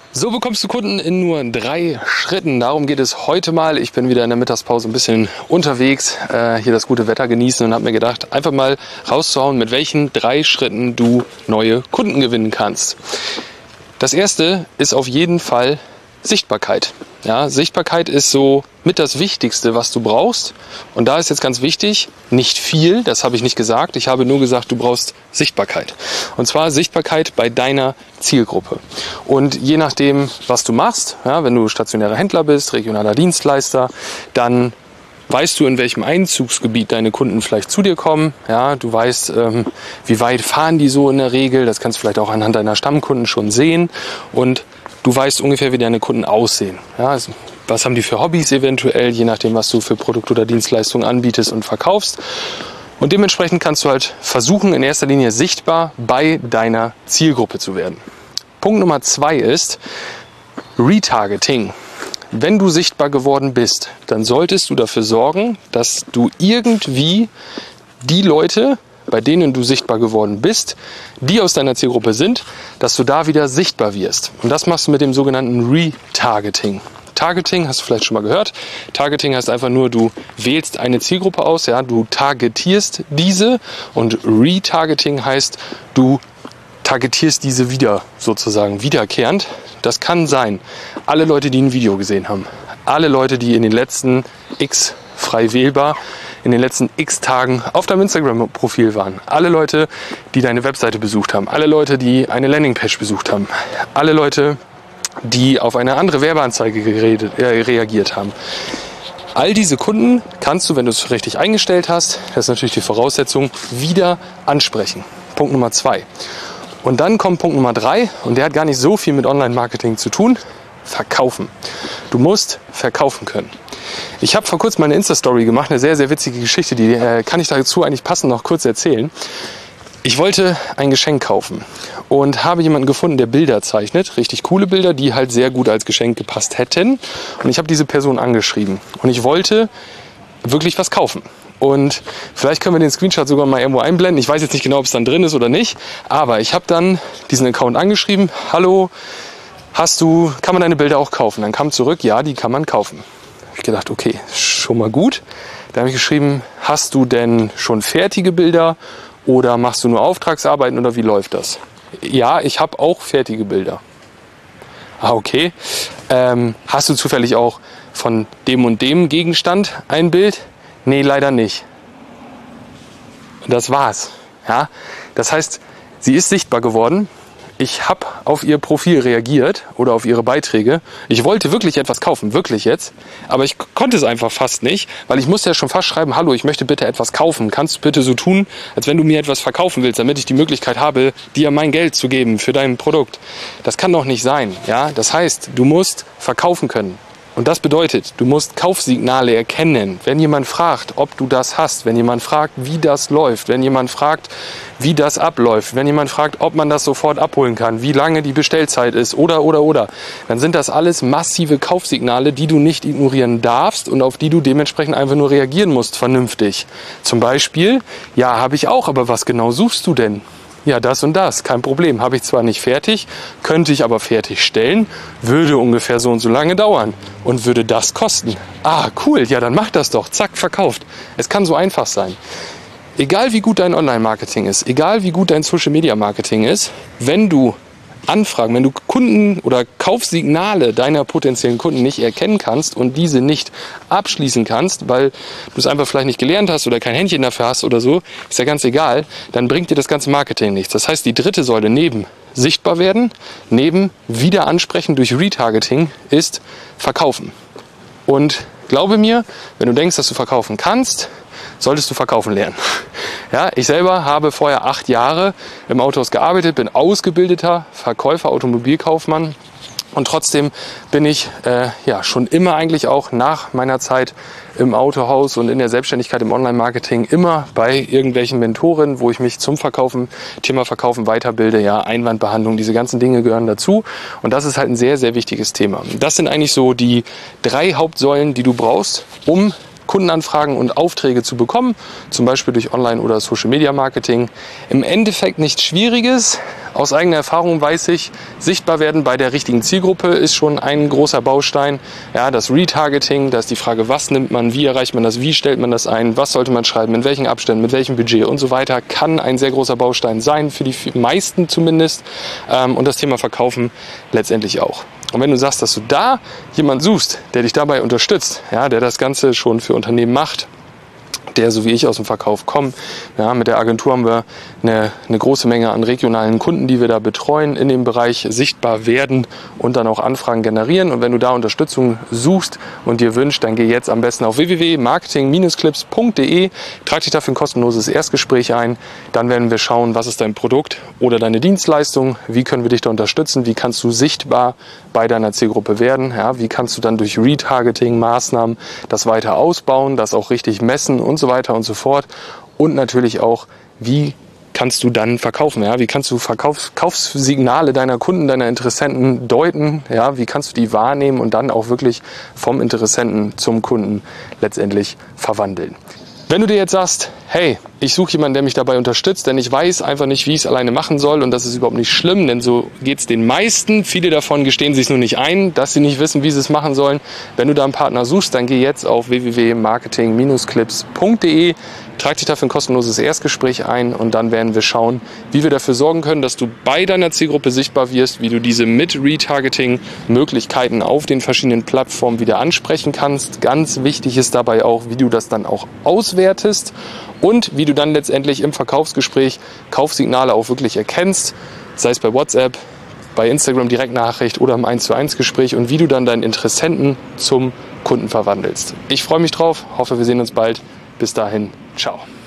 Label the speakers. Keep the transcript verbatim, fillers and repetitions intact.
Speaker 1: So bekommst du Kunden in nur drei Schritten. Darum geht es heute mal. Ich bin wieder in der Mittagspause ein bisschen unterwegs, äh, hier das gute Wetter genießen und habe mir gedacht, einfach mal rauszuhauen, mit welchen drei Schritten du neue Kunden gewinnen kannst. Das erste ist auf jeden Fall Sichtbarkeit. Ja, Sichtbarkeit ist so mit das Wichtigste, was du brauchst. Und da ist jetzt ganz wichtig, nicht viel, das habe ich nicht gesagt. Ich habe nur gesagt, du brauchst Sichtbarkeit. Und zwar Sichtbarkeit bei deiner Zielgruppe. Und je nachdem, was du machst, ja, wenn du stationärer Händler bist, regionaler Dienstleister, dann weißt du, in welchem Einzugsgebiet deine Kunden vielleicht zu dir kommen. Ja, du weißt, ähm, wie weit fahren die so in der Regel. Das kannst du vielleicht auch anhand deiner Stammkunden schon sehen. Und du weißt ungefähr, wie deine Kunden aussehen. Ja, also was haben die für Hobbys eventuell, je nachdem, was du für Produkte oder Dienstleistungen anbietest und verkaufst. Und dementsprechend kannst du halt versuchen, in erster Linie sichtbar bei deiner Zielgruppe zu werden. Punkt Nummer zwei ist Retargeting. Wenn du sichtbar geworden bist, dann solltest du dafür sorgen, dass du irgendwie die Leute, bei denen du sichtbar geworden bist, die aus deiner Zielgruppe sind, dass du da wieder sichtbar wirst. Und das machst du mit dem sogenannten Retargeting. Targeting hast du vielleicht schon mal gehört. Targeting heißt einfach nur, du wählst eine Zielgruppe aus, ja, du targetierst diese, und Retargeting heißt, du targetierst diese wieder sozusagen wiederkehrend. Das kann sein, alle Leute, die ein Video gesehen haben, alle Leute, die in den letzten X frei wählbar in den letzten X Tagen auf deinem Instagram-Profil waren, alle Leute, die deine Webseite besucht haben, alle Leute, die eine Landingpage besucht haben, alle Leute, die auf eine andere Werbeanzeige geredet, äh, reagiert haben. All diese Kunden kannst du, wenn du es richtig eingestellt hast, das ist natürlich die Voraussetzung, wieder ansprechen. Punkt Nummer zwei. Und dann kommt Punkt Nummer drei, und der hat gar nicht so viel mit Online-Marketing zu tun: Verkaufen. Du musst verkaufen können. Ich habe vor kurzem eine Insta-Story gemacht, eine sehr, sehr witzige Geschichte, die äh, kann ich dazu eigentlich passend noch kurz erzählen. Ich wollte ein Geschenk kaufen und habe jemanden gefunden, der Bilder zeichnet, richtig coole Bilder, die halt sehr gut als Geschenk gepasst hätten. Und ich habe diese Person angeschrieben und ich wollte wirklich was kaufen. Und vielleicht können wir den Screenshot sogar mal irgendwo einblenden. Ich weiß jetzt nicht genau, ob es dann drin ist oder nicht, aber ich habe dann diesen Account angeschrieben: Hallo, hast du, kann man deine Bilder auch kaufen? Dann kam zurück: ja, die kann man kaufen. Habe ich gedacht, okay, schon mal gut. Dann habe ich geschrieben: hast du denn schon fertige Bilder oder machst du nur Auftragsarbeiten oder wie läuft das? Ja, ich habe auch fertige Bilder. Ah, okay. Ähm, hast du zufällig auch von dem und dem Gegenstand ein Bild? Nee, leider nicht. Und das war's. Ja? Das heißt, sie ist sichtbar geworden. Ich habe auf ihr Profil reagiert oder auf ihre Beiträge. Ich wollte wirklich etwas kaufen, wirklich jetzt. Aber ich konnte es einfach fast nicht, weil ich musste ja schon fast schreiben: Hallo, ich möchte bitte etwas kaufen. Kannst du bitte so tun, als wenn du mir etwas verkaufen willst, damit ich die Möglichkeit habe, dir mein Geld zu geben für dein Produkt. Das kann doch nicht sein. Ja? Das heißt, du musst verkaufen können. Und das bedeutet, du musst Kaufsignale erkennen. Wenn jemand fragt, ob du das hast, wenn jemand fragt, wie das läuft, wenn jemand fragt, wie das abläuft, wenn jemand fragt, ob man das sofort abholen kann, wie lange die Bestellzeit ist oder, oder, oder, dann sind das alles massive Kaufsignale, die du nicht ignorieren darfst und auf die du dementsprechend einfach nur reagieren musst, vernünftig. Zum Beispiel: ja, habe ich auch, aber was genau suchst du denn? Ja, das und das, kein Problem. Habe ich zwar nicht fertig, könnte ich aber fertigstellen, würde ungefähr so und so lange dauern und würde das kosten. Ah, cool, ja, dann mach das doch. Zack, verkauft. Es kann so einfach sein. Egal wie gut dein Online-Marketing ist, egal wie gut dein Social-Media-Marketing ist, wenn du Anfragen, wenn du Kunden oder Kaufsignale deiner potenziellen Kunden nicht erkennen kannst und diese nicht abschließen kannst, weil du es einfach vielleicht nicht gelernt hast oder kein Händchen dafür hast oder so, ist ja ganz egal, dann bringt dir das ganze Marketing nichts. Das heißt, die dritte Säule neben sichtbar werden, neben wieder ansprechen durch Retargeting, ist verkaufen. Und glaube mir, wenn du denkst, dass du verkaufen kannst, solltest du verkaufen lernen. Ja, ich selber habe vorher acht Jahre im Autohaus gearbeitet, bin ausgebildeter Verkäufer, Automobilkaufmann, und trotzdem bin ich äh, ja schon immer eigentlich auch nach meiner Zeit im Autohaus und in der Selbstständigkeit im Online-Marketing immer bei irgendwelchen Mentoren, wo ich mich zum Verkaufen, Thema Verkaufen weiterbilde. Ja, Einwandbehandlung, diese ganzen Dinge gehören dazu, und das ist halt ein sehr, sehr wichtiges Thema. Das sind eigentlich so die drei Hauptsäulen, die du brauchst, um Kundenanfragen und Aufträge zu bekommen, zum Beispiel durch Online- oder Social-Media-Marketing. Im Endeffekt nichts Schwieriges, Aus eigener Erfahrung weiß ich, sichtbar werden bei der richtigen Zielgruppe ist schon ein großer Baustein. Ja, das Retargeting, da ist die Frage, was nimmt man, wie erreicht man das, wie stellt man das ein, was sollte man schreiben, in welchen Abständen, mit welchem Budget und so weiter, kann ein sehr großer Baustein sein, für die meisten zumindest. Und das Thema Verkaufen letztendlich auch. Und wenn du sagst, dass du da jemanden suchst, der dich dabei unterstützt, ja, der das Ganze schon für Unternehmen macht, der, so wie ich, aus dem Verkauf kommt. Ja, mit der Agentur haben wir eine, eine große Menge an regionalen Kunden, die wir da betreuen, in dem Bereich sichtbar werden und dann auch Anfragen generieren. Und wenn du da Unterstützung suchst und dir wünschst, dann geh jetzt am besten auf w w w punkt marketing Bindestrich clips punkt d e, trag dich dafür ein kostenloses Erstgespräch ein. Dann werden wir schauen, was ist dein Produkt oder deine Dienstleistung, wie können wir dich da unterstützen, wie kannst du sichtbar bei deiner Zielgruppe werden, ja, wie kannst du dann durch Retargeting-Maßnahmen das weiter ausbauen, das auch richtig messen und so weiter und so fort. Und natürlich auch, wie kannst du dann verkaufen? Ja? Wie kannst du Verkaufs- Kaufsignale deiner Kunden, deiner Interessenten deuten? Ja? Wie kannst du die wahrnehmen und dann auch wirklich vom Interessenten zum Kunden letztendlich verwandeln? Wenn du dir jetzt sagst, hey, ich suche jemanden, der mich dabei unterstützt, denn ich weiß einfach nicht, wie ich es alleine machen soll und das ist überhaupt nicht schlimm, denn so geht es den meisten. Viele davon gestehen sich nur nicht ein, dass sie nicht wissen, wie sie es machen sollen. Wenn du da einen Partner suchst, dann geh jetzt auf w w w punkt marketing Bindestrich clips punkt d e, trag dich dafür ein kostenloses Erstgespräch ein und dann werden wir schauen, wie wir dafür sorgen können, dass du bei deiner Zielgruppe sichtbar wirst, wie du diese mit Retargeting-Möglichkeiten auf den verschiedenen Plattformen wieder ansprechen kannst. Ganz wichtig ist dabei auch, wie du das dann auch auswertest und wie du dann letztendlich im Verkaufsgespräch Kaufsignale auch wirklich erkennst, sei es bei WhatsApp, bei Instagram Direktnachricht oder im eins zu eins Gespräch und wie du dann deinen Interessenten zum Kunden verwandelst. Ich freue mich drauf, hoffe wir sehen uns bald. Bis dahin, ciao.